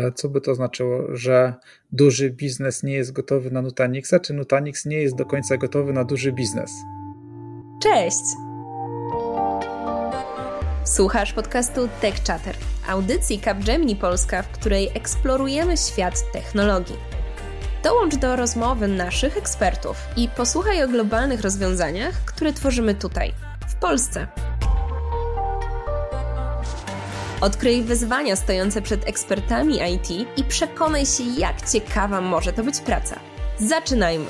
ale co by to znaczyło, że duży biznes nie jest gotowy na Nutanixa, czy Nutanix nie jest do końca gotowy na duży biznes? Cześć! Słuchasz podcastu Tech Chatter, audycji Capgemini Polska, w której eksplorujemy świat technologii. Dołącz do rozmowy naszych ekspertów i posłuchaj o globalnych rozwiązaniach, które tworzymy tutaj, w Polsce. Odkryj wyzwania stojące przed ekspertami IT i przekonaj się, jak ciekawa może to być praca. Zaczynajmy!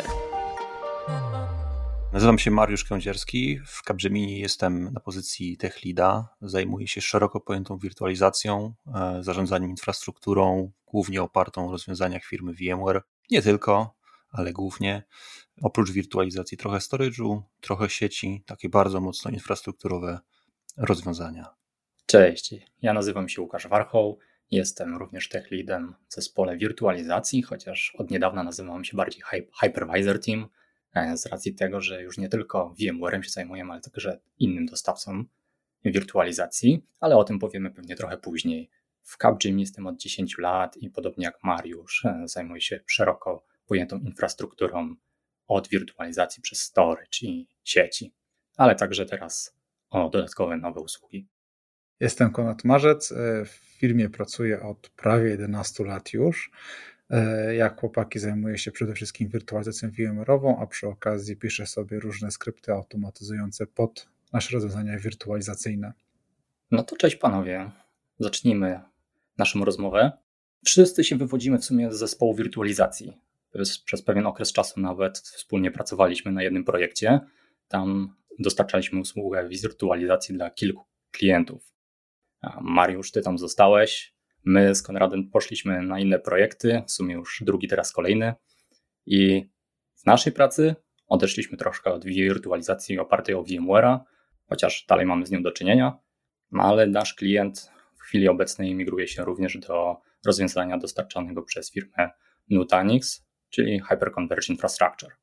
Nazywam się Mariusz Kędzierski. W Capgemini jestem na pozycji tech leada. Zajmuję się szeroko pojętą wirtualizacją, zarządzaniem infrastrukturą, głównie opartą o rozwiązaniach firmy VMware. Nie tylko, ale głównie. Oprócz wirtualizacji trochę storage'u, trochę sieci, takie bardzo mocno infrastrukturowe rozwiązania. Cześć, ja nazywam się Łukasz Warchoł, jestem również tech leadem w zespole wirtualizacji, chociaż od niedawna nazywam się bardziej Hypervisor Team, z racji tego, że już nie tylko VMware'em się zajmujemy, ale także innym dostawcą wirtualizacji, ale o tym powiemy pewnie trochę później. W Capgemini jestem od 10 lat i podobnie jak Mariusz zajmuję się szeroko pojętą infrastrukturą od wirtualizacji przez storage i sieci, ale także teraz o dodatkowe nowe usługi. Jestem Konrad Marzec, w firmie pracuję od prawie 11 lat już. Jak chłopaki zajmuję się przede wszystkim wirtualizacją VMware'ową, a przy okazji piszę sobie różne skrypty automatyzujące pod nasze rozwiązania wirtualizacyjne. No to cześć panowie, zacznijmy naszą rozmowę. Wszyscy się wywodzimy w sumie z zespołu wirtualizacji. Przez pewien okres czasu nawet wspólnie pracowaliśmy na jednym projekcie. Tam dostarczaliśmy usługę wirtualizacji dla kilku klientów. Mariusz, ty tam zostałeś. My z Konradem poszliśmy na inne projekty, w sumie już drugi, teraz kolejny. I w naszej pracy odeszliśmy troszkę od wirtualizacji opartej o VMware'a, chociaż dalej mamy z nią do czynienia, ale nasz klient w chwili obecnej migruje się również do rozwiązania dostarczanego przez firmę Nutanix, czyli Hyperconverged Infrastructure.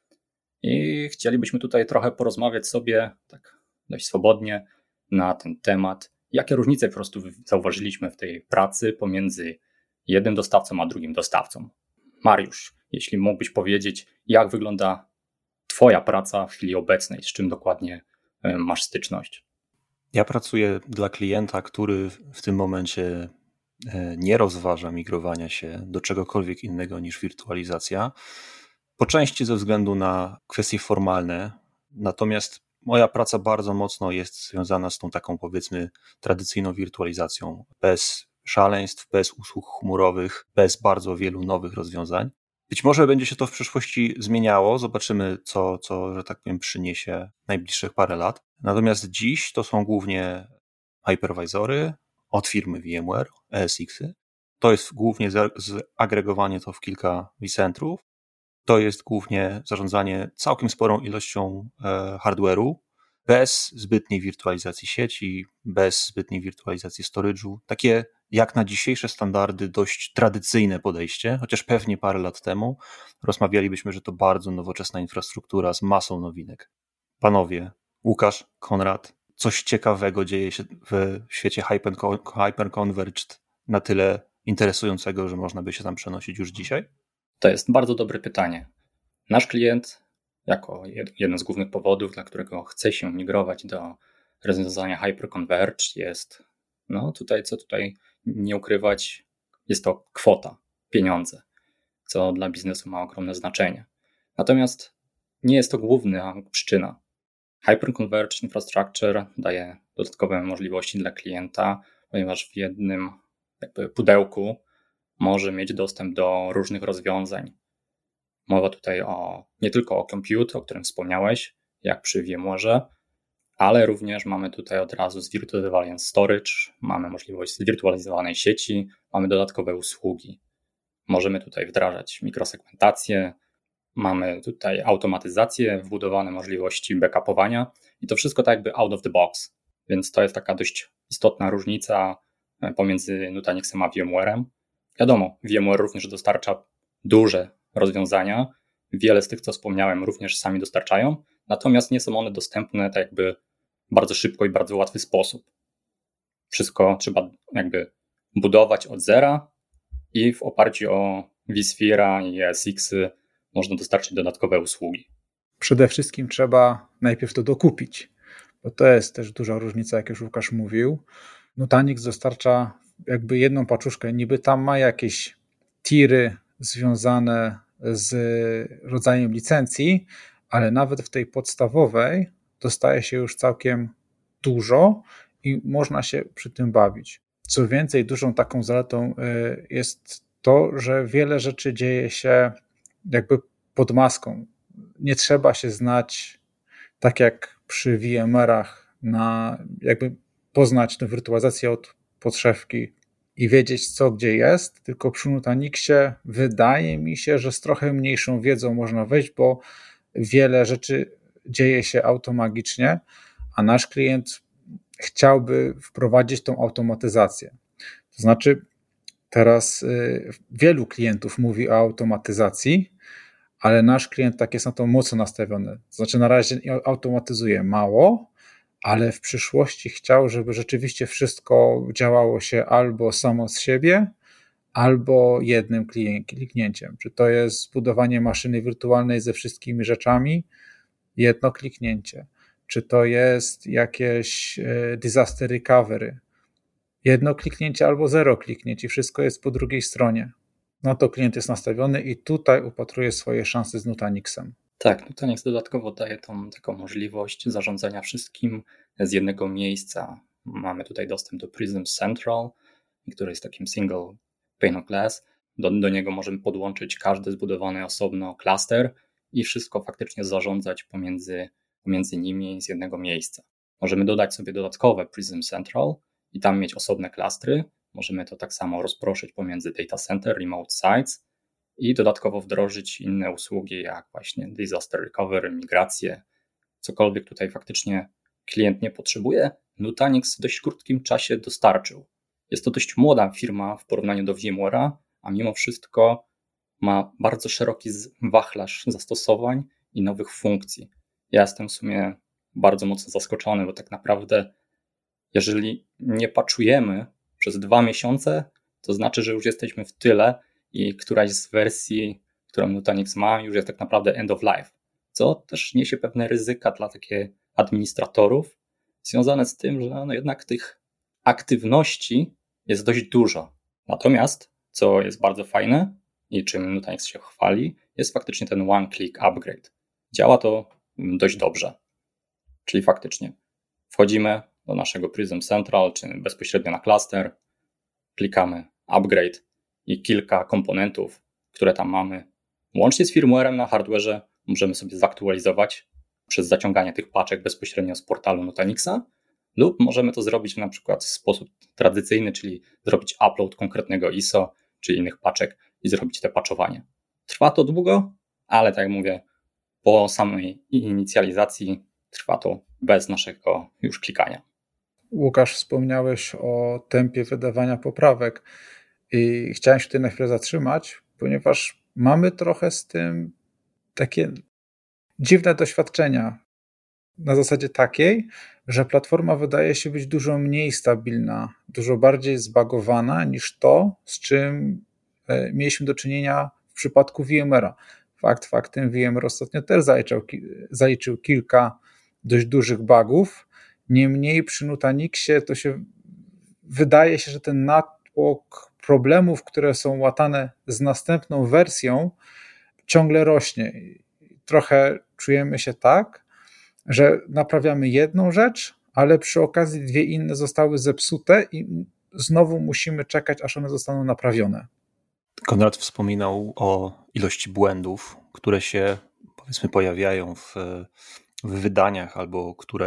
I chcielibyśmy tutaj trochę porozmawiać sobie tak dość swobodnie na ten temat, jakie różnice po prostu zauważyliśmy w tej pracy pomiędzy jednym dostawcą a drugim dostawcą. Mariusz, jeśli mógłbyś powiedzieć, jak wygląda twoja praca w chwili obecnej, z czym dokładnie masz styczność? Ja pracuję dla klienta, który w tym momencie nie rozważa migrowania się do czegokolwiek innego niż wirtualizacja, po części ze względu na kwestie formalne, natomiast moja praca bardzo mocno jest związana z tą taką, powiedzmy, tradycyjną wirtualizacją, bez szaleństw, bez usług chmurowych, bez bardzo wielu nowych rozwiązań. Być może będzie się to w przyszłości zmieniało, zobaczymy co że tak powiem, przyniesie najbliższych parę lat. Natomiast dziś to są głównie hypervisory od firmy VMware, ESX-y. To jest głównie zagregowanie to w kilka vCentrów. To jest głównie zarządzanie całkiem sporą ilością hardware'u, bez zbytniej wirtualizacji sieci, bez zbytniej wirtualizacji storage'u. Takie jak na dzisiejsze standardy dość tradycyjne podejście, chociaż pewnie parę lat temu rozmawialibyśmy, że to bardzo nowoczesna infrastruktura z masą nowinek. Panowie, Łukasz, Konrad, coś ciekawego dzieje się w świecie hyperconverged na tyle interesującego, że można by się tam przenosić już dzisiaj? To jest bardzo dobre pytanie. Nasz klient, jako jeden z głównych powodów, dla którego chce się migrować do rozwiązania Hyperconverged, jest, tutaj nie ukrywać, jest to kwota, pieniądze, co dla biznesu ma ogromne znaczenie. Natomiast nie jest to główna przyczyna. Hyperconverged Infrastructure daje dodatkowe możliwości dla klienta, ponieważ w jednym pudełku może mieć dostęp do różnych rozwiązań. Mowa tutaj nie tylko o compute, o którym wspomniałeś, jak przy VMware'ze, ale również mamy tutaj od razu zwirtualizowany storage, mamy możliwość zwirtualizowanej sieci, mamy dodatkowe usługi. Możemy tutaj wdrażać mikrosegmentację, mamy tutaj automatyzację, wbudowane możliwości backupowania i to wszystko tak jakby out of the box, więc to jest taka dość istotna różnica pomiędzy Nutanixem a VMware'em. Wiadomo, VMware również dostarcza duże rozwiązania, wiele z tych, co wspomniałem, również sami dostarczają, natomiast nie są one dostępne tak jakby bardzo szybko i bardzo łatwy sposób. Wszystko trzeba jakby budować od zera i w oparciu o vSphere i ESX-y można dostarczyć dodatkowe usługi. Przede wszystkim trzeba najpierw to dokupić, bo to jest też duża różnica, jak już Łukasz mówił. Nutanix dostarcza jakby jedną paczuszkę, niby tam ma jakieś tiry związane z rodzajem licencji, ale nawet w tej podstawowej dostaje się już całkiem dużo i można się przy tym bawić. Co więcej, dużą taką zaletą jest to, że wiele rzeczy dzieje się jakby pod maską. Nie trzeba się znać, tak jak przy VMware-ach, na jakby poznać tę wirtualizację od podszewki i wiedzieć, co gdzie jest, tylko przy Nutanixie wydaje mi się, że z trochę mniejszą wiedzą można wejść, bo wiele rzeczy dzieje się automagicznie, a nasz klient chciałby wprowadzić tą automatyzację. To znaczy, teraz wielu klientów mówi o automatyzacji, ale nasz klient tak jest na to mocno nastawiony. To znaczy, na razie automatyzuje mało, ale w przyszłości chciał, żeby rzeczywiście wszystko działało się albo samo z siebie, albo jednym kliknięciem. Czy to jest zbudowanie maszyny wirtualnej ze wszystkimi rzeczami, jedno kliknięcie. Czy to jest jakieś disaster recovery, jedno kliknięcie albo 0 kliknięć i wszystko jest po drugiej stronie. No to klient jest nastawiony i tutaj upatruje swoje szanse z Nutanixem. Tak, Nutanix dodatkowo daje taką możliwość zarządzania wszystkim z jednego miejsca. Mamy tutaj dostęp do Prism Central, który jest takim single pane of glass. Do niego możemy podłączyć każdy zbudowany osobno klaster i wszystko faktycznie zarządzać pomiędzy nimi z jednego miejsca. Możemy dodać sobie dodatkowe Prism Central i tam mieć osobne klastry. Możemy to tak samo rozproszyć pomiędzy data center, remote sites i dodatkowo wdrożyć inne usługi jak właśnie disaster recovery, migrację, cokolwiek tutaj faktycznie klient nie potrzebuje. Nutanix w dość krótkim czasie dostarczył. Jest to dość młoda firma w porównaniu do VMware'a, a mimo wszystko ma bardzo szeroki wachlarz zastosowań i nowych funkcji. Ja jestem w sumie bardzo mocno zaskoczony, bo tak naprawdę jeżeli nie patchujemy przez 2 miesiące, to znaczy, że już jesteśmy w tyle i któraś z wersji, którą Nutanix ma, już jest tak naprawdę end of life, co też niesie pewne ryzyka dla takich administratorów, związane z tym, że jednak tych aktywności jest dość dużo. Natomiast, co jest bardzo fajne i czym Nutanix się chwali, jest faktycznie ten one-click upgrade. Działa to dość dobrze. Czyli faktycznie wchodzimy do naszego Prism Central, czy bezpośrednio na cluster, klikamy upgrade i kilka komponentów, które tam mamy, łącznie z firmwarem na hardwareze, możemy sobie zaktualizować przez zaciąganie tych paczek bezpośrednio z portalu Nutanixa, lub możemy to zrobić na przykład w sposób tradycyjny, czyli zrobić upload konkretnego ISO czy innych paczek i zrobić te patchowanie. Trwa to długo, ale tak jak mówię, po samej inicjalizacji trwa to bez naszego już klikania. Łukasz, wspomniałeś o tempie wydawania poprawek i chciałem się tutaj na chwilę zatrzymać, ponieważ mamy trochę z tym takie dziwne doświadczenia na zasadzie takiej, że platforma wydaje się być dużo mniej stabilna, dużo bardziej zbagowana niż to, z czym mieliśmy do czynienia w przypadku VMware'a. Faktem, VMware ostatnio też zaliczył kilka dość dużych bugów. Niemniej przy Nutanixie to się wydaje się, że ten natłok problemów, które są łatane z następną wersją, ciągle rośnie. Trochę czujemy się tak, że naprawiamy jedną rzecz, ale przy okazji 2 inne zostały zepsute i znowu musimy czekać, aż one zostaną naprawione. Konrad wspominał o ilości błędów, które się, powiedzmy, pojawiają w wydaniach albo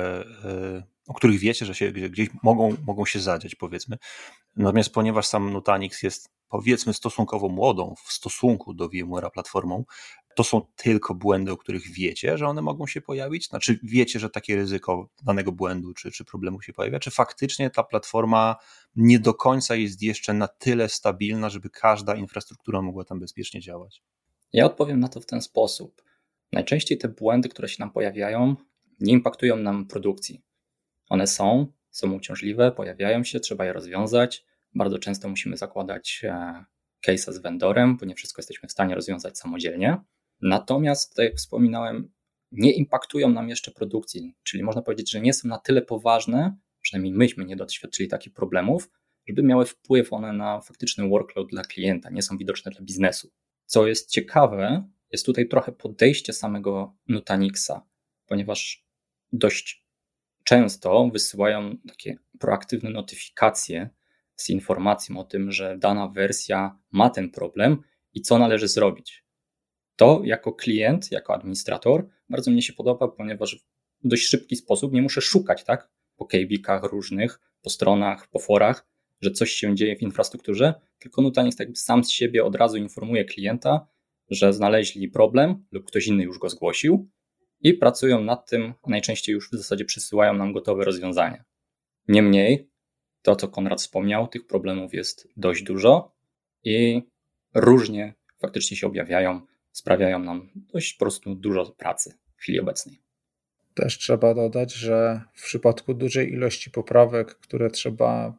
o których wiecie, że się gdzieś mogą się zadziać, powiedzmy. Natomiast ponieważ sam Nutanix jest, powiedzmy, stosunkowo młodą w stosunku do VMware'a platformą, to są tylko błędy, o których wiecie, że one mogą się pojawić? Znaczy wiecie, że takie ryzyko danego błędu czy problemu się pojawia? Czy faktycznie ta platforma nie do końca jest jeszcze na tyle stabilna, żeby każda infrastruktura mogła tam bezpiecznie działać? Ja odpowiem na to w ten sposób. Najczęściej te błędy, które się nam pojawiają, nie impaktują nam produkcji. One są uciążliwe, pojawiają się, trzeba je rozwiązać. Bardzo często musimy zakładać case'a z vendorem, bo nie wszystko jesteśmy w stanie rozwiązać samodzielnie. Natomiast, tak jak wspominałem, nie impaktują nam jeszcze produkcji, czyli można powiedzieć, że nie są na tyle poważne, przynajmniej myśmy nie doświadczyli takich problemów, żeby miały wpływ one na faktyczny workload dla klienta, nie są widoczne dla biznesu. Co jest ciekawe, jest tutaj trochę podejście samego Nutanixa, ponieważ dość często wysyłają takie proaktywne notyfikacje z informacją o tym, że dana wersja ma ten problem i co należy zrobić. To jako klient, jako administrator bardzo mnie się podoba, ponieważ w dość szybki sposób nie muszę szukać, tak, po KB-kach różnych, po stronach, po forach, że coś się dzieje w infrastrukturze, tylko Nutanix tak sam z siebie od razu informuje klienta, że znaleźli problem lub ktoś inny już go zgłosił i pracują nad tym, najczęściej już w zasadzie przysyłają nam gotowe rozwiązania. Niemniej, to co Konrad wspomniał, tych problemów jest dość dużo i różnie faktycznie się objawiają, sprawiają nam dość po prostu dużo pracy w chwili obecnej. Też trzeba dodać, że w przypadku dużej ilości poprawek, które trzeba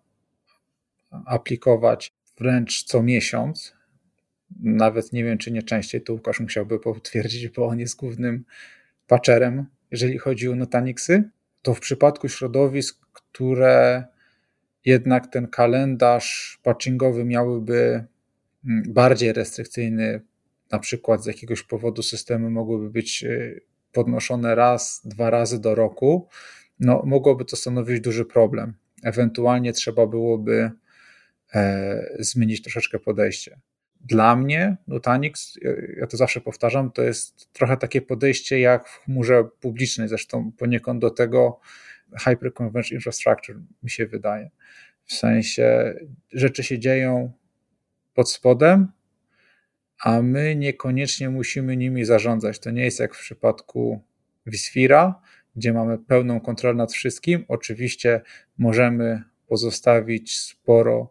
aplikować wręcz co miesiąc, nawet nie wiem, czy nie częściej, to Łukasz musiałby potwierdzić, bo on jest głównym patcherem, jeżeli chodzi o Nutanixy, to w przypadku środowisk, które jednak ten kalendarz patchingowy miałyby bardziej restrykcyjny, na przykład z jakiegoś powodu systemy mogłyby być podnoszone raz, 2 razy do roku, no mogłoby to stanowić duży problem. Ewentualnie trzeba byłoby zmienić troszeczkę podejście. Dla mnie Nutanix, ja to zawsze powtarzam, to jest trochę takie podejście jak w chmurze publicznej, zresztą poniekąd do tego Hyper-Converged Infrastructure mi się wydaje. W sensie rzeczy się dzieją pod spodem, a my niekoniecznie musimy nimi zarządzać. To nie jest jak w przypadku vSphere'a, gdzie mamy pełną kontrolę nad wszystkim. Oczywiście możemy pozostawić sporo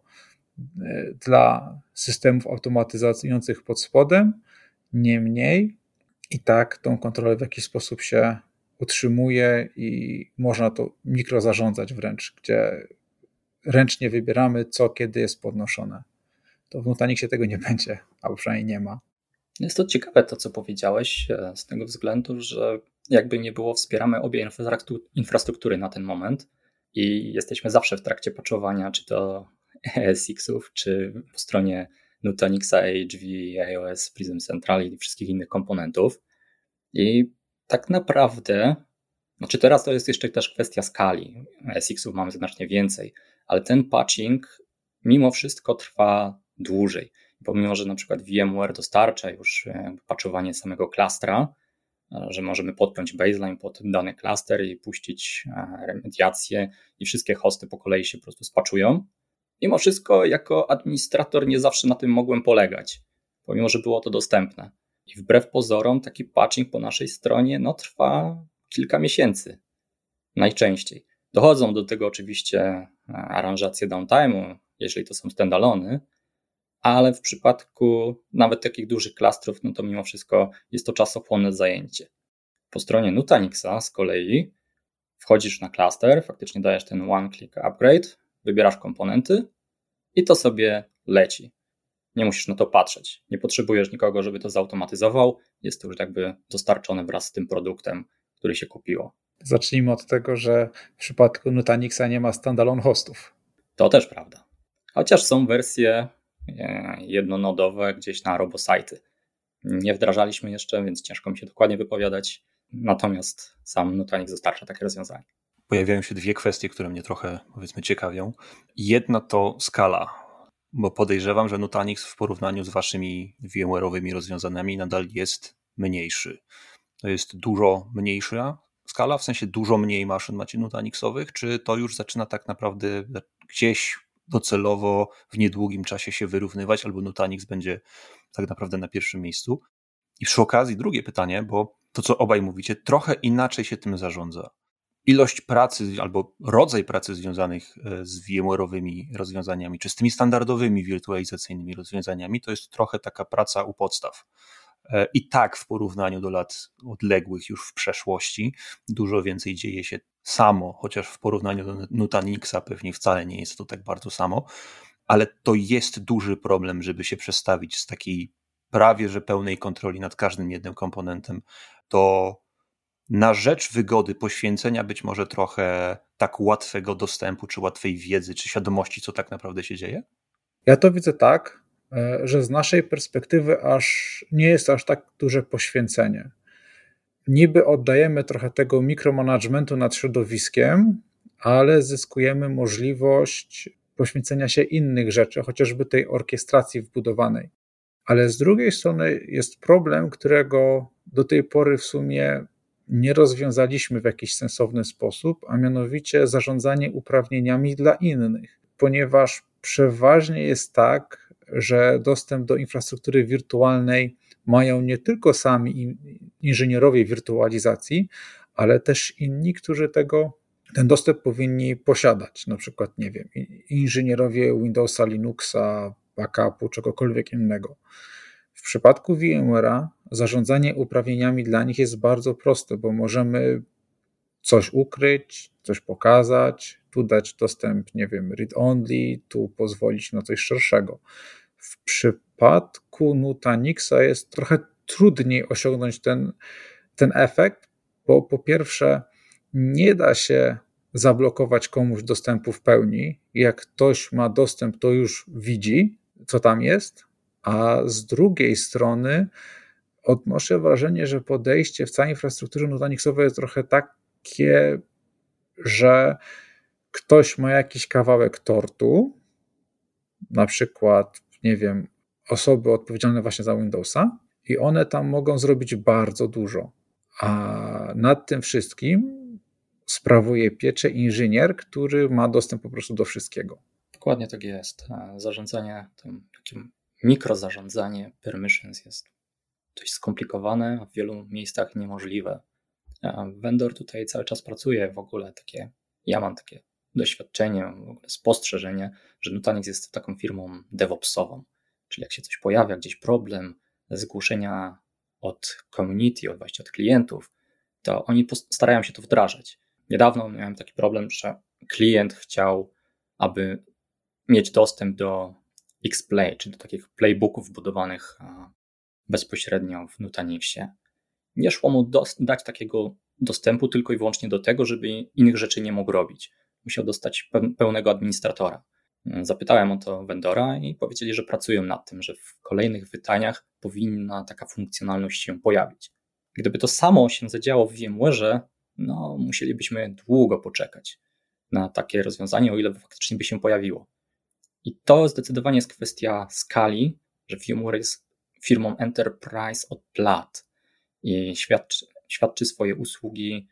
dla systemów automatyzujących pod spodem, niemniej i tak tą kontrolę w jakiś sposób się utrzymuje i można to mikrozarządzać wręcz, gdzie ręcznie wybieramy, co kiedy jest podnoszone. To w Nutanixie tego nie będzie, albo przynajmniej nie ma. Jest to ciekawe to, co powiedziałeś, z tego względu, że jakby nie było, wspieramy obie infrastruktury na ten moment i jesteśmy zawsze w trakcie patchowania, czy to ESX-ów, czy po stronie Nutanixa, AHV, iOS, Prism Central i wszystkich innych komponentów. I tak naprawdę, znaczy teraz to jest jeszcze też kwestia skali. ESX-ów mamy znacznie więcej, ale ten patching mimo wszystko trwa dłużej. Pomimo, że na przykład VMware dostarcza już patchowanie samego klastra, że możemy podpiąć baseline pod dany klaster i puścić remediację i wszystkie hosty po kolei się po prostu spatchują. Mimo wszystko jako administrator nie zawsze na tym mogłem polegać, pomimo, że było to dostępne. I wbrew pozorom taki patching po naszej stronie trwa kilka miesięcy najczęściej. Dochodzą do tego oczywiście aranżacje downtime'u, jeżeli to są standalony, ale w przypadku nawet takich dużych klastrów, to mimo wszystko jest to czasochłonne zajęcie. Po stronie Nutanixa z kolei wchodzisz na klaster, faktycznie dajesz ten one-click upgrade, wybierasz komponenty i to sobie leci. Nie musisz na to patrzeć. Nie potrzebujesz nikogo, żeby to zautomatyzował. Jest to już jakby dostarczone wraz z tym produktem, który się kupiło. Zacznijmy od tego, że w przypadku Nutanixa nie ma standalone hostów. To też prawda. Chociaż są wersje jednonodowe gdzieś na robosajty. Nie wdrażaliśmy jeszcze, więc ciężko mi się dokładnie wypowiadać. Natomiast sam Nutanix dostarcza takie rozwiązanie. Pojawiają się 2 kwestie, które mnie trochę, powiedzmy, ciekawią. Jedna to skala, bo podejrzewam, że Nutanix w porównaniu z waszymi VMware'owymi rozwiązaniami nadal jest mniejszy. To jest dużo mniejsza skala, w sensie dużo mniej maszyn macie Nutanixowych, czy to już zaczyna tak naprawdę gdzieś docelowo w niedługim czasie się wyrównywać, albo Nutanix będzie tak naprawdę na pierwszym miejscu? I przy okazji drugie pytanie, bo to, co obaj mówicie, trochę inaczej się tym zarządza. Ilość pracy albo rodzaj pracy związanych z VMware'owymi rozwiązaniami, czy z tymi standardowymi wirtualizacyjnymi rozwiązaniami, to jest trochę taka praca u podstaw. I tak w porównaniu do lat odległych już w przeszłości dużo więcej dzieje się samo, chociaż w porównaniu do Nutanixa pewnie wcale nie jest to tak bardzo samo. ale to jest duży problem, żeby się przestawić z takiej prawie że pełnej kontroli nad każdym jednym komponentem do na rzecz wygody poświęcenia być może trochę tak łatwego dostępu, czy łatwej wiedzy, czy świadomości, co tak naprawdę się dzieje? Ja to widzę tak, że z naszej perspektywy nie jest aż tak duże poświęcenie. Niby oddajemy trochę tego mikromanagementu nad środowiskiem, ale zyskujemy możliwość poświęcenia się innych rzeczy, chociażby tej orkiestracji wbudowanej. Ale z drugiej strony jest problem, którego do tej pory w sumie nie rozwiązaliśmy w jakiś sensowny sposób, a mianowicie zarządzanie uprawnieniami dla innych, ponieważ przeważnie jest tak, że dostęp do infrastruktury wirtualnej mają nie tylko sami inżynierowie wirtualizacji, ale też inni, którzy ten dostęp powinni posiadać, na przykład, nie wiem, inżynierowie Windowsa, Linuxa, backupu, czegokolwiek innego. W przypadku VMware'a zarządzanie uprawnieniami dla nich jest bardzo proste, bo możemy coś ukryć, coś pokazać, tu dać dostęp, nie wiem, read-only, tu pozwolić na coś szerszego. W przypadku Nutanixa jest trochę trudniej osiągnąć ten efekt, bo po pierwsze nie da się zablokować komuś dostępu w pełni. Jak ktoś ma dostęp, to już widzi, co tam jest, a z drugiej strony odnoszę wrażenie, że podejście w całej infrastrukturze Nutanixowej jest trochę takie, że ktoś ma jakiś kawałek tortu, na przykład, nie wiem, osoby odpowiedzialne właśnie za Windowsa i one tam mogą zrobić bardzo dużo, a nad tym wszystkim sprawuje pieczę inżynier, który ma dostęp po prostu do wszystkiego. Dokładnie tak jest. Zarządzanie, takie mikrozarządzanie permissions jest dość skomplikowane, a w wielu miejscach niemożliwe. Vendor tutaj cały czas pracuje w ogóle ja mam takie doświadczenie, w ogóle spostrzeżenie, że Nutanix jest taką firmą DevOpsową, czyli jak się coś pojawia, gdzieś problem, zgłoszenia od community, od klientów, to oni starają się to wdrażać. Niedawno miałem taki problem, że klient chciał, aby mieć dostęp do Xplay, czyli do takich playbooków budowanych bezpośrednio w Nutanixie. Nie szło mu dać takiego dostępu tylko i wyłącznie do tego, żeby innych rzeczy nie mógł robić. Musiał dostać pełnego administratora. Zapytałem o to vendora i powiedzieli, że pracują nad tym, że w kolejnych wydaniach powinna taka funkcjonalność się pojawić. Gdyby to samo się zadziało w VMware'ze, no musielibyśmy długo poczekać na takie rozwiązanie, o ile faktycznie by się pojawiło. I to zdecydowanie jest kwestia skali, że VMware jest firmą enterprise od lat i świadczy swoje usługi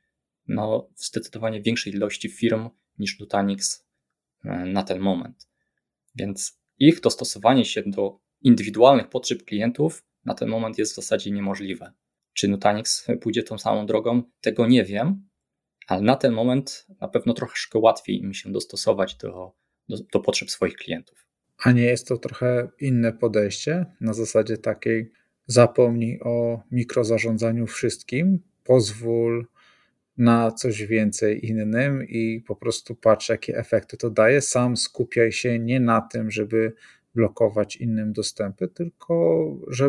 w zdecydowanie większej ilości firm niż Nutanix na ten moment. Więc ich dostosowanie się do indywidualnych potrzeb klientów na ten moment jest w zasadzie niemożliwe. Czy Nutanix pójdzie tą samą drogą? Tego nie wiem, ale na ten moment na pewno troszkę łatwiej im się dostosować do potrzeb swoich klientów. A nie jest to trochę inne podejście na zasadzie takiej zapomnij o mikrozarządzaniu wszystkim, pozwól na coś więcej innym i po prostu patrz, jakie efekty to daje. Sam skupiaj się nie na tym, żeby blokować innym dostępy, tylko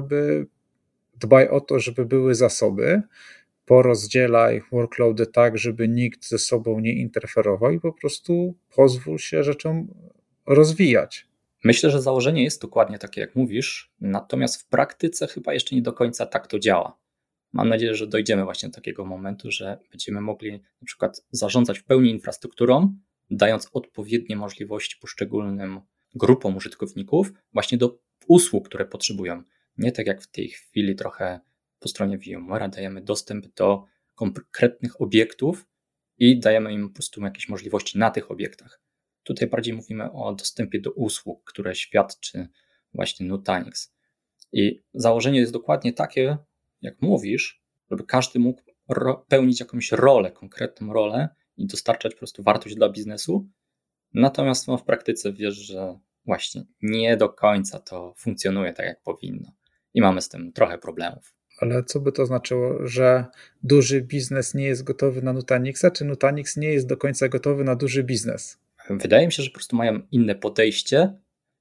dbaj o to, żeby były zasoby, porozdzielaj workloady tak, żeby nikt ze sobą nie interferował i po prostu pozwól się rzeczom rozwijać. Myślę, że założenie jest dokładnie takie, jak mówisz, natomiast w praktyce chyba jeszcze nie do końca tak to działa. Mam nadzieję, że dojdziemy właśnie do takiego momentu, że będziemy mogli na przykład zarządzać w pełni infrastrukturą, dając odpowiednie możliwości poszczególnym grupom użytkowników właśnie do usług, które potrzebują. Nie tak jak w tej chwili trochę po stronie VMware'a dajemy dostęp do konkretnych obiektów i dajemy im po prostu jakieś możliwości na tych obiektach. Tutaj bardziej mówimy o dostępie do usług, które świadczy właśnie Nutanix. I założenie jest dokładnie takie, jak mówisz, żeby każdy mógł pełnić jakąś rolę, konkretną rolę i dostarczać po prostu wartość dla biznesu. Natomiast w praktyce wiesz, że właśnie nie do końca to funkcjonuje tak, jak powinno. I mamy z tym trochę problemów. Ale co by to znaczyło, że duży biznes nie jest gotowy na Nutanixa, czy Nutanix nie jest do końca gotowy na duży biznes? Wydaje mi się, że po prostu mają inne podejście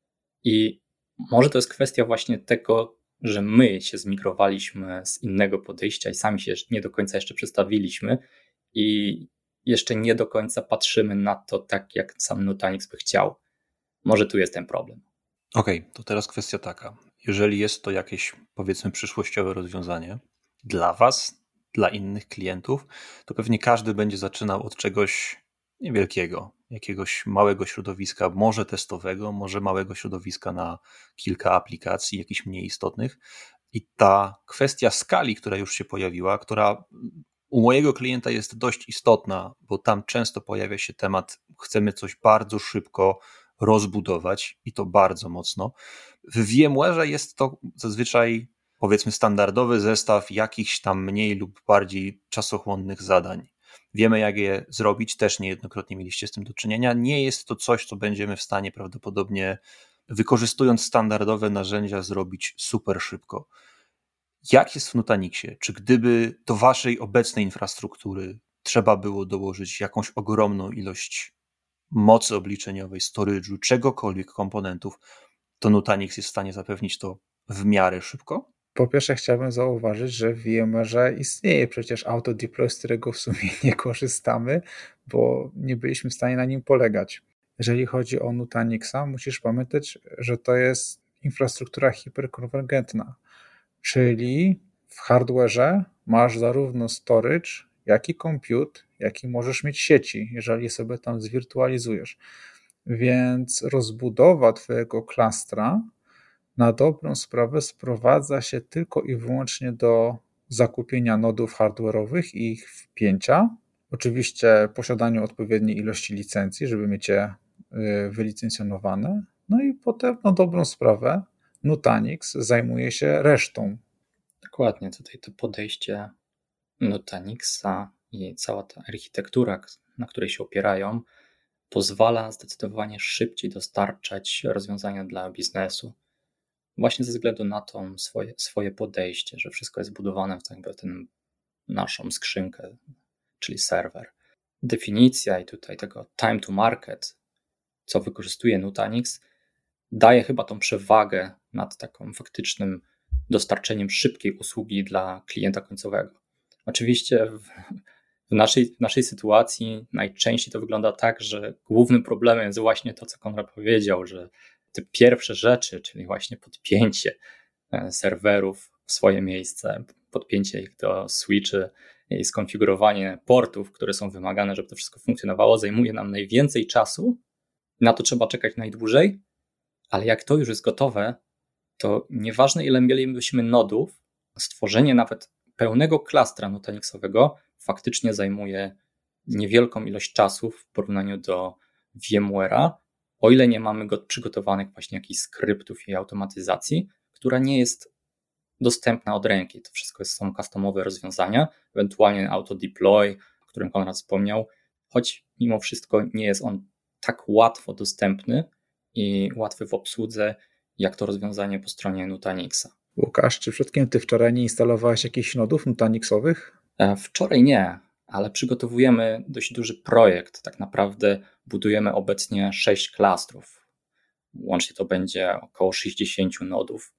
I może to jest kwestia właśnie tego, że my się zmigrowaliśmy z innego podejścia i sami się nie do końca jeszcze przestawiliśmy i jeszcze nie do końca patrzymy na to tak, jak sam Nutanix by chciał. Może tu jest ten problem. Okej, to teraz kwestia taka. Jeżeli jest to jakieś, powiedzmy, przyszłościowe rozwiązanie dla Was, dla innych klientów, to pewnie każdy będzie zaczynał od czegoś niewielkiego, jakiegoś małego środowiska, może testowego, może małego środowiska na kilka aplikacji, jakichś mniej istotnych. I ta kwestia skali, która już się pojawiła, która u mojego klienta jest dość istotna, bo tam często pojawia się temat, chcemy coś bardzo szybko rozbudować i to bardzo mocno. W VMware'ze jest to zazwyczaj, powiedzmy, standardowy zestaw jakichś tam mniej lub bardziej czasochłonnych zadań. Wiemy, jak je zrobić, też niejednokrotnie mieliście z tym do czynienia. Nie jest to coś, co będziemy w stanie prawdopodobnie, wykorzystując standardowe narzędzia, zrobić super szybko. Jak jest w Nutanixie? Czy gdyby do waszej obecnej infrastruktury trzeba było dołożyć jakąś ogromną ilość mocy obliczeniowej, storage'u, czegokolwiek, komponentów, to Nutanix jest w stanie zapewnić to w miarę szybko? Po pierwsze chciałbym zauważyć, że w VMware'ze istnieje przecież autodeploy, z którego w sumie nie korzystamy, bo nie byliśmy w stanie na nim polegać. Jeżeli chodzi o Nutanixa, musisz pamiętać, że to jest infrastruktura hiperkonwergentna, czyli w hardware'ze masz zarówno storage, jak i compute, jak i możesz mieć sieci, jeżeli sobie tam zwirtualizujesz. Więc rozbudowa twojego klastra na dobrą sprawę sprowadza się tylko i wyłącznie do zakupienia nodów hardware'owych i ich wpięcia. Oczywiście posiadaniu odpowiedniej ilości licencji, żeby mieć je wylicencjonowane. No i potem na dobrą sprawę Nutanix zajmuje się resztą. Dokładnie, tutaj to podejście Nutanixa i cała ta architektura, na której się opierają, pozwala zdecydowanie szybciej dostarczać rozwiązania dla biznesu. Właśnie ze względu na to swoje podejście, że wszystko jest budowane w jakby tę naszą skrzynkę, czyli serwer. Definicja i tutaj tego time to market, co wykorzystuje Nutanix, daje chyba tą przewagę nad taką faktycznym dostarczeniem szybkiej usługi dla klienta końcowego. Oczywiście w naszej sytuacji najczęściej to wygląda tak, że głównym problemem jest właśnie to, co Konrad powiedział, że te pierwsze rzeczy, czyli właśnie podpięcie serwerów w swoje miejsce, podpięcie ich do switchy i skonfigurowanie portów, które są wymagane, żeby to wszystko funkcjonowało, zajmuje nam najwięcej czasu. Na to trzeba czekać najdłużej, ale jak to już jest gotowe, to nieważne ile mielibyśmy nodów, stworzenie nawet pełnego klastra nutanixowego faktycznie zajmuje niewielką ilość czasu w porównaniu do VMware'a, o ile nie mamy przygotowanych właśnie jakichś skryptów i automatyzacji, która nie jest dostępna od ręki. To wszystko są customowe rozwiązania, ewentualnie auto-deploy, o którym Konrad wspomniał, choć mimo wszystko nie jest on tak łatwo dostępny i łatwy w obsłudze, jak to rozwiązanie po stronie Nutanixa. Łukasz, czy przypadkiem ty wczoraj nie instalowałeś jakichś nodów Nutanixowych? Wczoraj nie, ale przygotowujemy dość duży projekt. Tak naprawdę budujemy obecnie 6 klastrów. Łącznie to będzie około 60 nodów.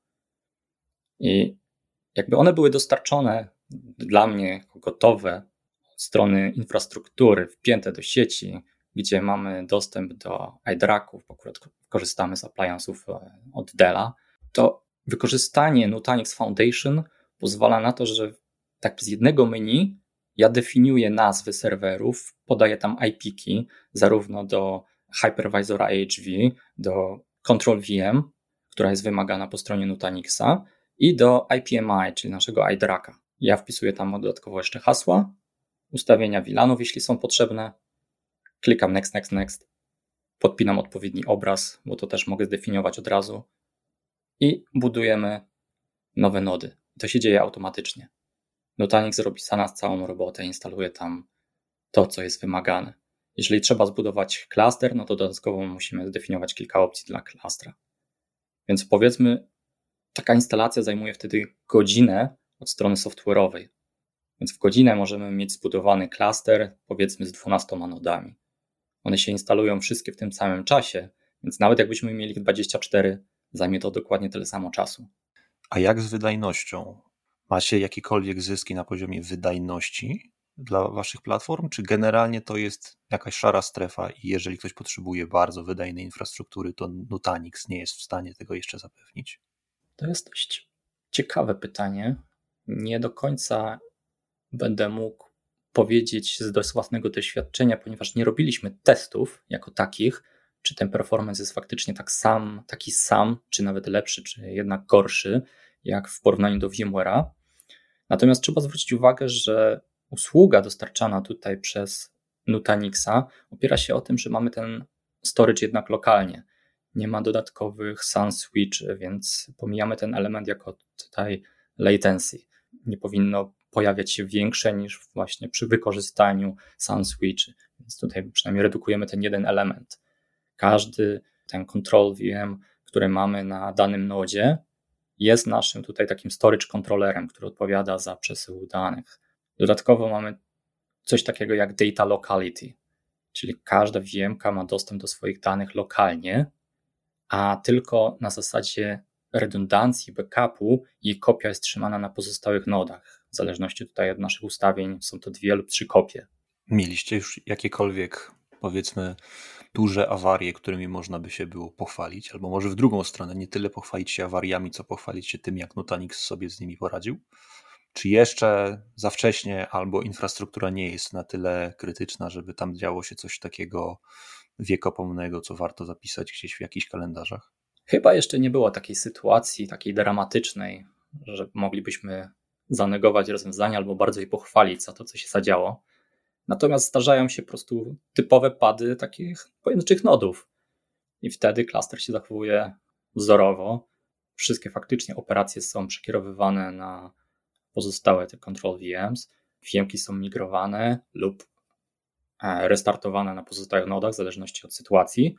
I jakby one były dostarczone dla mnie gotowe od strony infrastruktury, wpięte do sieci, gdzie mamy dostęp do iDRAC-ów, bo akurat korzystamy z appliance'ów od Della, to wykorzystanie Nutanix Foundation pozwala na to, że tak z jednego menu ja definiuję nazwy serwerów, podaję tam IP-ki zarówno do hypervisora AHV, do control VM, która jest wymagana po stronie Nutanixa, i do IPMI, czyli naszego iDRAC-a. Ja wpisuję tam dodatkowo jeszcze hasła, ustawienia VLANów, jeśli są potrzebne, klikam next, next, next, podpinam odpowiedni obraz, bo to też mogę zdefiniować od razu i budujemy nowe nody. To się dzieje automatycznie. Nutanix robi za nas całą robotę, instaluje tam to, co jest wymagane. Jeżeli trzeba zbudować klaster, no to dodatkowo musimy zdefiniować kilka opcji dla klastra. Więc powiedzmy, taka instalacja zajmuje wtedy godzinę od strony software'owej. Więc w godzinę możemy mieć zbudowany klaster, powiedzmy z 12 nodami. One się instalują wszystkie w tym samym czasie, więc nawet jakbyśmy mieli 24 zajmie to dokładnie tyle samo czasu. A jak z wydajnością? Macie jakiekolwiek zyski na poziomie wydajności dla waszych platform, czy generalnie to jest jakaś szara strefa i jeżeli ktoś potrzebuje bardzo wydajnej infrastruktury, to Nutanix nie jest w stanie tego jeszcze zapewnić? To jest dość ciekawe pytanie. Nie do końca będę mógł powiedzieć z własnego doświadczenia, ponieważ nie robiliśmy testów jako takich, czy ten performance jest faktycznie taki sam, czy nawet lepszy, czy jednak gorszy, jak w porównaniu do VMware'a. Natomiast trzeba zwrócić uwagę, że usługa dostarczana tutaj przez Nutanixa opiera się o tym, że mamy ten storage jednak lokalnie. Nie ma dodatkowych sun switch, więc pomijamy ten element jako tutaj latency. Nie powinno pojawiać się większe niż właśnie przy wykorzystaniu sun switch, więc tutaj przynajmniej redukujemy ten jeden element. Każdy ten control VM, który mamy na danym nodzie, jest naszym tutaj takim storage controllerem, który odpowiada za przesył danych. Dodatkowo mamy coś takiego jak data locality, czyli każda VM-ka ma dostęp do swoich danych lokalnie, a tylko na zasadzie redundancji, backupu jej kopia jest trzymana na pozostałych nodach. W zależności tutaj od naszych ustawień są to 2 lub 3 kopie. Mieliście już jakiekolwiek, powiedzmy, duże awarie, którymi można by się było pochwalić, albo może w drugą stronę, nie tyle pochwalić się awariami, co pochwalić się tym, jak Nutanix sobie z nimi poradził? Czy jeszcze za wcześnie, albo infrastruktura nie jest na tyle krytyczna, żeby tam działo się coś takiego wiekopomnego, co warto zapisać gdzieś w jakichś kalendarzach? Chyba jeszcze nie było takiej sytuacji, takiej dramatycznej, że moglibyśmy zanegować rozwiązania albo bardzo je pochwalić za to, co się zadziało. Natomiast zdarzają się po prostu typowe pady takich pojedynczych nodów i wtedy klaster się zachowuje wzorowo. Wszystkie faktycznie operacje są przekierowywane na pozostałe te control VMs. VM-ki są migrowane lub restartowane na pozostałych nodach w zależności od sytuacji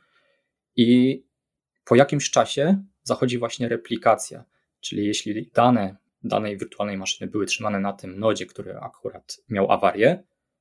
i po jakimś czasie zachodzi właśnie replikacja, czyli jeśli dane danej wirtualnej maszyny były trzymane na tym nodzie, który akurat miał awarię,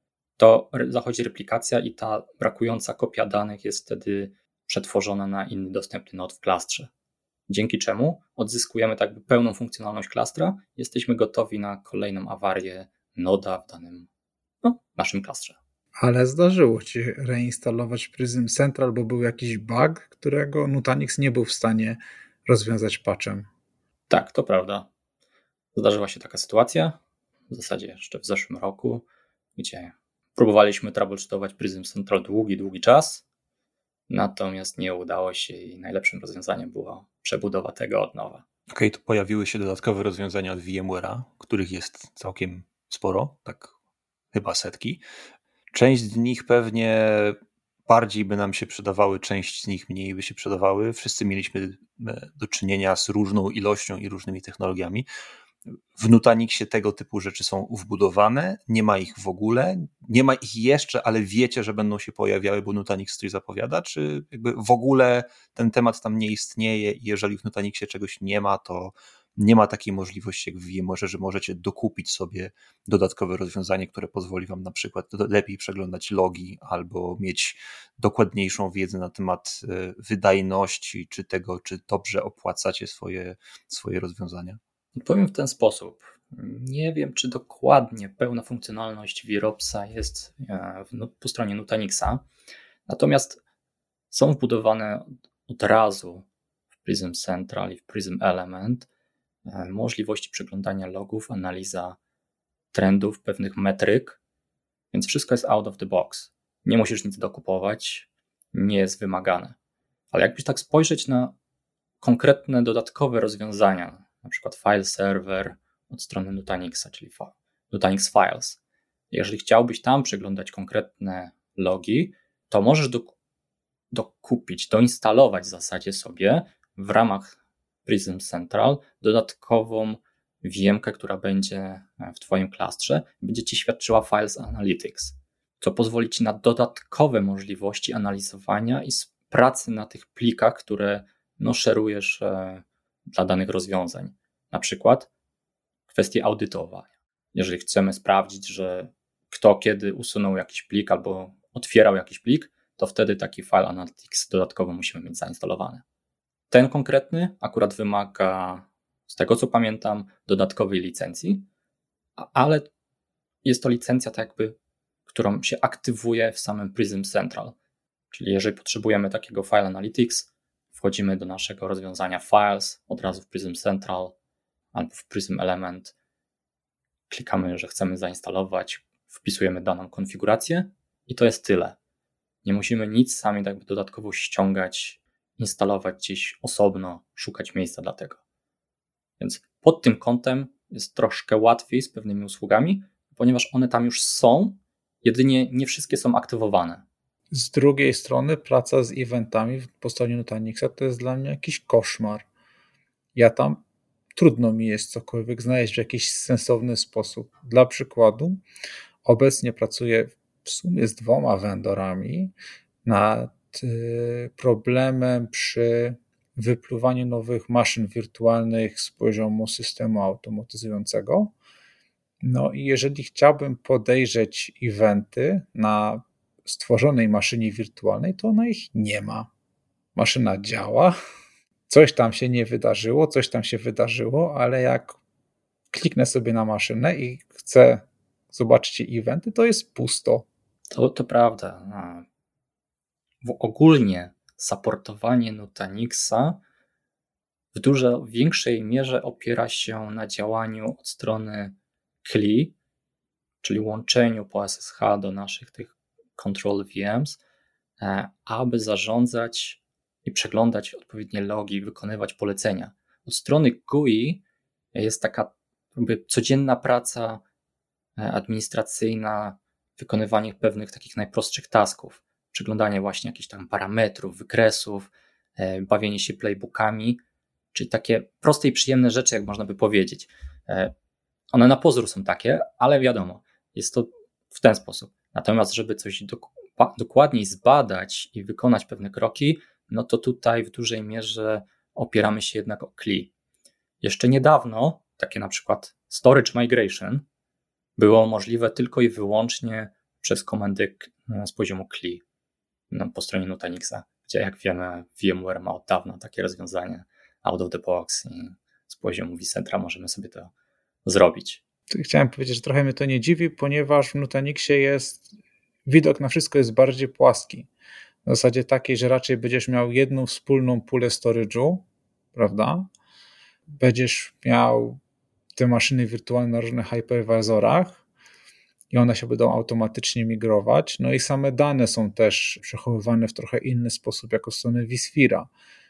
to zachodzi replikacja i ta brakująca kopia danych jest wtedy przetworzona na inny dostępny nod w klastrze. Dzięki czemu odzyskujemy tak jakby pełną funkcjonalność klastra, jesteśmy gotowi na kolejną awarię noda w danym naszym klastrze. Ale zdarzyło ci reinstalować Prism Central, bo był jakiś bug, którego Nutanix nie był w stanie rozwiązać patchem. Tak, to prawda. Zdarzyła się taka sytuacja, w zasadzie jeszcze w zeszłym roku, gdzie próbowaliśmy troubleshootować Prism Central długi czas, natomiast nie udało się i najlepszym rozwiązaniem była przebudowa tego od nowa. Okej, to pojawiły się dodatkowe rozwiązania od VMware'a, których jest całkiem sporo, tak chyba setki. Część z nich pewnie bardziej by nam się przydawały, część z nich mniej by się przydawały. Wszyscy mieliśmy do czynienia z różną ilością i różnymi technologiami. W Nutanixie tego typu rzeczy są wbudowane, nie ma ich w ogóle, nie ma ich jeszcze, ale wiecie, że będą się pojawiały, bo Nutanix coś zapowiada, czy jakby w ogóle ten temat tam nie istnieje i jeżeli w Nutanixie czegoś nie ma, to nie ma takiej możliwości jak w VMware, że możecie dokupić sobie dodatkowe rozwiązanie, które pozwoli wam na przykład lepiej przeglądać logi albo mieć dokładniejszą wiedzę na temat wydajności, czy tego, czy dobrze opłacacie swoje rozwiązania. Powiem w ten sposób. Nie wiem, czy dokładnie pełna funkcjonalność VROPS-a jest po stronie Nutanixa, natomiast są wbudowane od razu w Prism Central i w Prism Element możliwości przeglądania logów, analiza trendów, pewnych metryk, więc wszystko jest out of the box. Nie musisz nic dokupować, nie jest wymagane. Ale jakbyś tak spojrzeć na konkretne dodatkowe rozwiązania, na przykład file server od strony Nutanixa, czyli Nutanix Files. Jeżeli chciałbyś tam przeglądać konkretne logi, to możesz dokupić, doinstalować w zasadzie sobie w ramach Prism Central dodatkową VM-kę, która będzie w twoim klastrze, będzie ci świadczyła Files Analytics, co pozwoli ci na dodatkowe możliwości analizowania i pracy na tych plikach, które szerujesz dla danych rozwiązań. Na przykład kwestie audytowania. Jeżeli chcemy sprawdzić, że kto kiedy usunął jakiś plik albo otwierał jakiś plik, to wtedy taki File Analytics dodatkowo musimy mieć zainstalowany. Ten konkretny akurat wymaga, z tego co pamiętam, dodatkowej licencji, ale jest to licencja tak jakby, którą się aktywuje w samym Prism Central. Czyli jeżeli potrzebujemy takiego File Analytics, wchodzimy do naszego rozwiązania Files, od razu w Prism Central albo w Prism Element, klikamy, że chcemy zainstalować, wpisujemy daną konfigurację i to jest tyle. Nie musimy nic sami jakby dodatkowo ściągać, instalować gdzieś osobno, szukać miejsca dla tego. Więc pod tym kątem jest troszkę łatwiej z pewnymi usługami, ponieważ one tam już są, jedynie nie wszystkie są aktywowane. Z drugiej strony praca z eventami po stronie Nutanixa to jest dla mnie jakiś koszmar. Ja tam trudno mi jest cokolwiek znaleźć w jakiś sensowny sposób. Dla przykładu, obecnie pracuję w sumie z 2 vendorami nad problemem przy wypluwaniu nowych maszyn wirtualnych z poziomu systemu automatyzującego. No i jeżeli chciałbym podejrzeć eventy na stworzonej maszynie wirtualnej, to ona ich nie ma. Maszyna działa, coś tam się nie wydarzyło, coś tam się wydarzyło, ale jak kliknę sobie na maszynę i chcę zobaczyć eventy, to jest pusto. To prawda. Ogólnie supportowanie Nutanixa w dużo większej mierze opiera się na działaniu od strony CLI, czyli łączeniu po SSH do naszych tych control VMs, aby zarządzać i przeglądać odpowiednie logi, wykonywać polecenia. Od strony GUI jest taka jakby codzienna praca administracyjna, wykonywanie pewnych takich najprostszych tasków, przeglądanie właśnie jakichś tam parametrów, wykresów, bawienie się playbookami, czyli takie proste i przyjemne rzeczy, jak można by powiedzieć. One na pozór są takie, ale wiadomo, jest to w ten sposób. Natomiast żeby coś dokładniej zbadać i wykonać pewne kroki, no to tutaj w dużej mierze opieramy się jednak o CLI. Jeszcze niedawno takie na przykład storage migration było możliwe tylko i wyłącznie przez komendy z poziomu CLI po stronie Nutanixa, gdzie jak wiemy VMware ma od dawna takie rozwiązanie out of the box i z poziomu vCentra możemy sobie to zrobić. Chciałem powiedzieć, że trochę mnie to nie dziwi, ponieważ w Nutanixie widok na wszystko jest bardziej płaski. W zasadzie takiej, że raczej będziesz miał jedną wspólną pulę storage'u, prawda? Będziesz miał te maszyny wirtualne na różnych hypervisorach i one się będą automatycznie migrować. No i same dane są też przechowywane w trochę inny sposób jako strony vSphere'a.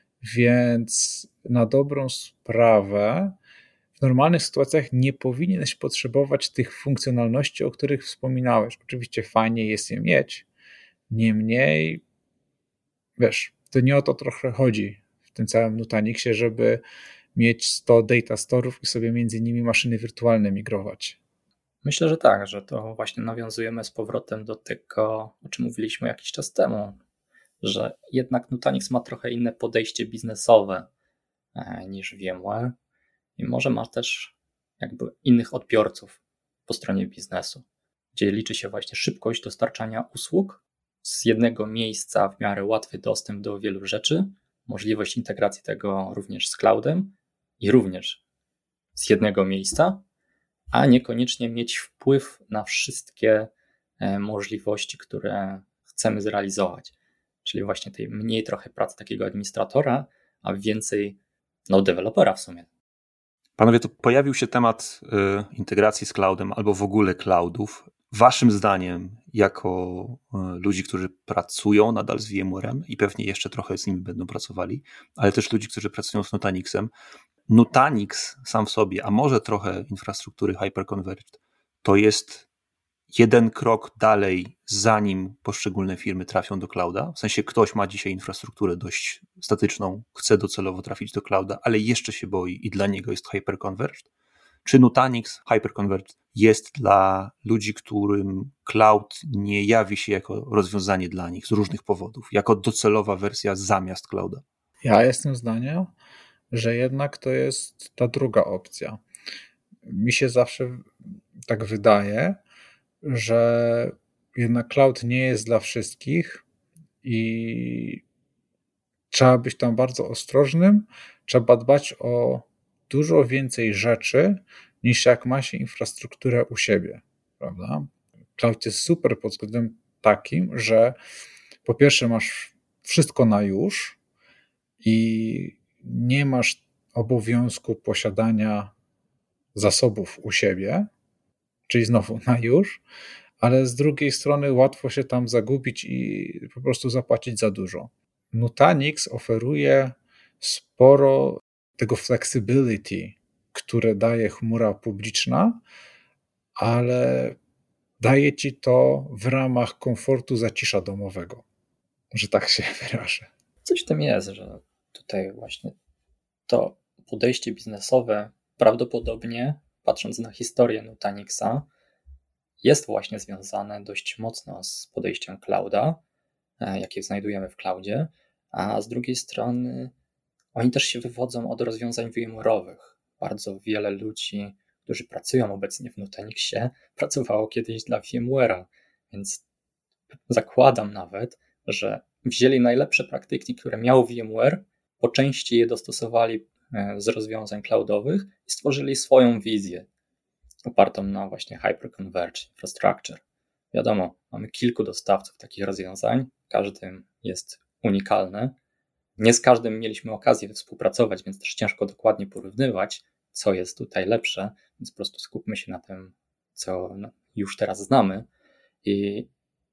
Więc na dobrą sprawę w normalnych sytuacjach nie powinieneś potrzebować tych funkcjonalności, o których wspominałeś. Oczywiście fajnie jest je mieć, niemniej wiesz, to nie o to trochę chodzi w tym całym Nutanixie, żeby mieć 100 data store'ów i sobie między nimi maszyny wirtualne migrować. Myślę, że tak, że to właśnie nawiązujemy z powrotem do tego, o czym mówiliśmy jakiś czas temu, że jednak Nutanix ma trochę inne podejście biznesowe niż VMware i może ma też jakby innych odbiorców po stronie biznesu, gdzie liczy się właśnie szybkość dostarczania usług z jednego miejsca, w miarę łatwy dostęp do wielu rzeczy, możliwość integracji tego również z cloudem i również z jednego miejsca, a niekoniecznie mieć wpływ na wszystkie możliwości, które chcemy zrealizować. Czyli właśnie tej mniej trochę pracy takiego administratora, a więcej dewelopera w sumie. Panowie, to pojawił się temat integracji z cloudem albo w ogóle cloudów. Waszym zdaniem, jako ludzi, którzy pracują nadal z VMware'em i pewnie jeszcze trochę z nimi będą pracowali, ale też ludzi, którzy pracują z Nutanixem, Nutanix sam w sobie, a może trochę infrastruktury Hyperconverged, to jest jeden krok dalej, zanim poszczególne firmy trafią do clouda. W sensie ktoś ma dzisiaj infrastrukturę dość statyczną, chce docelowo trafić do clouda, ale jeszcze się boi i dla niego jest Hyperconverged. Czy Nutanix Hyperconverged jest dla ludzi, którym cloud nie jawi się jako rozwiązanie dla nich z różnych powodów, jako docelowa wersja zamiast clouda? Ja jestem zdania, że jednak to jest ta druga opcja. Mi się zawsze tak wydaje, że jednak cloud nie jest dla wszystkich i trzeba być tam bardzo ostrożnym, trzeba dbać o dużo więcej rzeczy, niż jak ma się infrastrukturę u siebie, prawda? Cloud jest super pod względem takim, że po pierwsze masz wszystko na już i nie masz obowiązku posiadania zasobów u siebie, czyli znowu na już, ale z drugiej strony łatwo się tam zagubić i po prostu zapłacić za dużo. Nutanix oferuje sporo tego flexibility, które daje chmura publiczna, ale daje ci to w ramach komfortu zacisza domowego, że tak się wyrażę. Coś w tym jest, że tutaj właśnie to podejście biznesowe prawdopodobnie, patrząc na historię Nutanixa, jest właśnie związane dość mocno z podejściem clouda, jakie znajdujemy w cloudzie, a z drugiej strony oni też się wywodzą od rozwiązań VMware'owych. Bardzo wiele ludzi, którzy pracują obecnie w Nutanixie, pracowało kiedyś dla VMware'a, więc zakładam nawet, że wzięli najlepsze praktyki, które miał VMware, po części je dostosowali z rozwiązań cloudowych i stworzyli swoją wizję opartą na właśnie Hyperconverged Infrastructure. Wiadomo, mamy kilku dostawców takich rozwiązań, każdy jest unikalny. Nie z każdym mieliśmy okazję współpracować, więc też ciężko dokładnie porównywać, co jest tutaj lepsze, więc po prostu skupmy się na tym, co już teraz znamy. I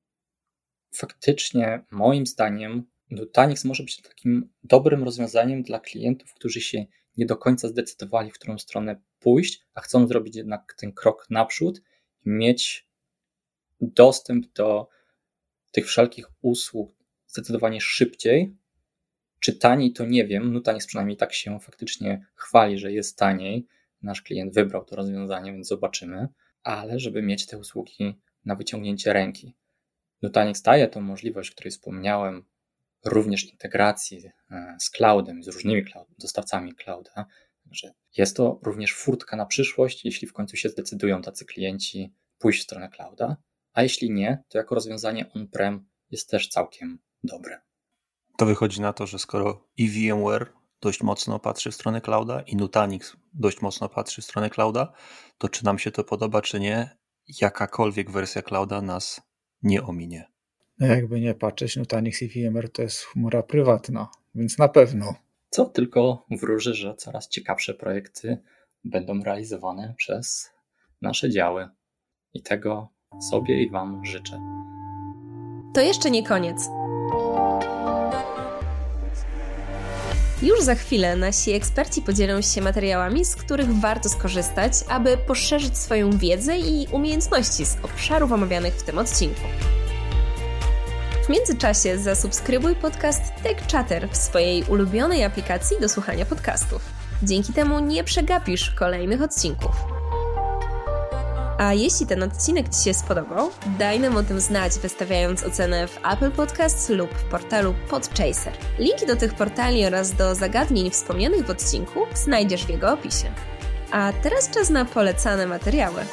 faktycznie, moim zdaniem, Nutanix może być takim dobrym rozwiązaniem dla klientów, którzy się nie do końca zdecydowali, w którą stronę pójść, a chcą zrobić jednak ten krok naprzód i mieć dostęp do tych wszelkich usług zdecydowanie szybciej. Czy taniej, to nie wiem. Nutanix przynajmniej tak się faktycznie chwali, że jest taniej. Nasz klient wybrał to rozwiązanie, więc zobaczymy. Ale żeby mieć te usługi na wyciągnięcie ręki. Nutanix daje tą możliwość, o której wspomniałem, również integracji z cloudem, z różnymi dostawcami clouda. Także jest to również furtka na przyszłość, jeśli w końcu się zdecydują tacy klienci pójść w stronę clouda, a jeśli nie, to jako rozwiązanie on-prem jest też całkiem dobre. To wychodzi na to, że skoro i VMware dość mocno patrzy w stronę clouda i Nutanix dość mocno patrzy w stronę clouda, to czy nam się to podoba, czy nie, jakakolwiek wersja clouda nas nie ominie. Jakby nie patrzeć, Nutanix i VMware to jest chmura prywatna, więc na pewno. Co tylko wróży, że coraz ciekawsze projekty będą realizowane przez nasze działy. I tego sobie i Wam życzę. To jeszcze nie koniec. Już za chwilę nasi eksperci podzielą się materiałami, z których warto skorzystać, aby poszerzyć swoją wiedzę i umiejętności z obszarów omawianych w tym odcinku. W międzyczasie zasubskrybuj podcast Tech Chatter w swojej ulubionej aplikacji do słuchania podcastów. Dzięki temu nie przegapisz kolejnych odcinków. A jeśli ten odcinek Ci się spodobał, daj nam o tym znać, wystawiając ocenę w Apple Podcasts lub w portalu Podchaser. Linki do tych portali oraz do zagadnień wspomnianych w odcinku znajdziesz w jego opisie. A teraz czas na polecane materiały.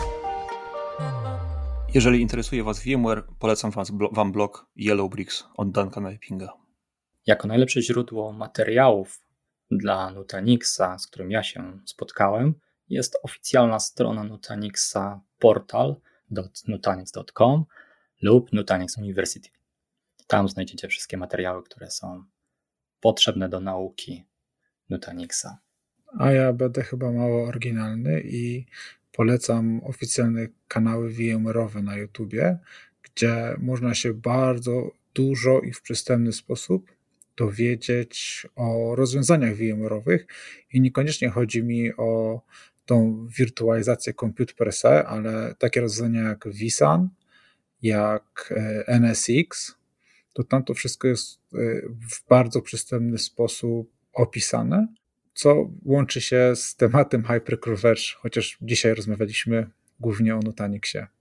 Jeżeli interesuje Was VMware, polecam Wam blog Yellow Bricks od Duncana Eppinga. Jako najlepsze źródło materiałów dla Nutanixa, z którym ja się spotkałem, jest oficjalna strona Nutanixa portal.nutanix.com lub Nutanix University. Tam znajdziecie wszystkie materiały, które są potrzebne do nauki Nutanixa. A ja będę chyba mało oryginalny i polecam oficjalne kanały VMware'owe na YouTubie, gdzie można się bardzo dużo i w przystępny sposób dowiedzieć o rozwiązaniach VMware'owych i niekoniecznie chodzi mi o tą wirtualizację compute per se, ale takie rozwiązania jak vSAN, jak NSX, to tam to wszystko jest w bardzo przystępny sposób opisane, co łączy się z tematem Hyperconverged, chociaż dzisiaj rozmawialiśmy głównie o Nutanixie.